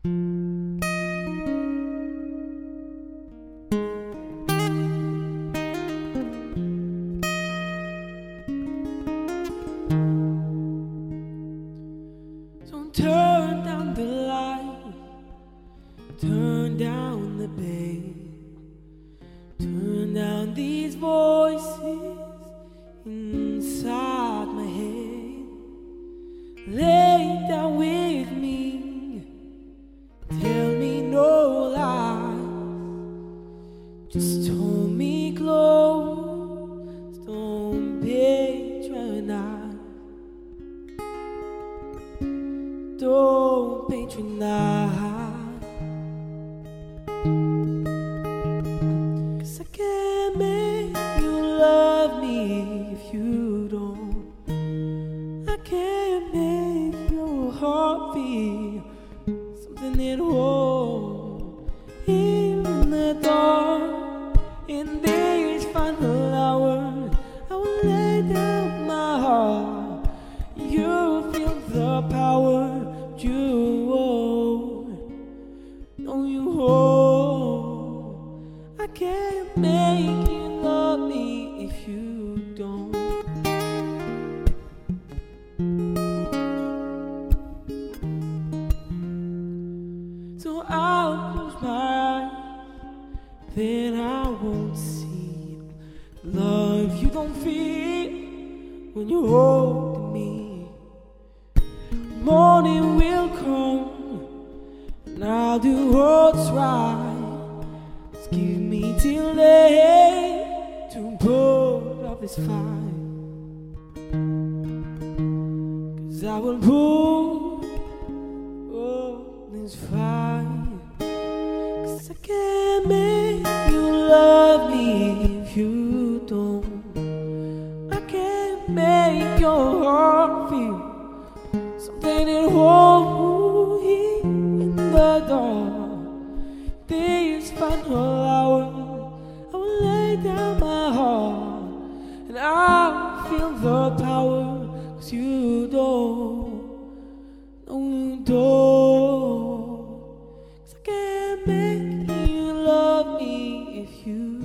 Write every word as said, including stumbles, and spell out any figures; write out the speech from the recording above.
Don't turn down the light, turn down the bass, turn down these voices inside my head. Lay down with me, tell me no lies, just hold me close, don't patronize, don't patronize. Cause I can't make you love me if you don't. I can't make your heart feel something at all. In the dark, in these final hours, I will lay down my heart. You feel the power you hold. No, you hold. I can't make you love me if you don't. So I'll close my eyes, then I won't see love you don't feel when you're holding me. Morning will come, and I'll do what's right. Just give me till then to put off this fight. Cause I will put all this fight. Cause I can't make you love me if you don't. I can't make your heart feel something at home in the dark. These final hours, I will lay down my heart, and I'll feel the power. Cause you don't, no you don't. Cause I can't make you love me if you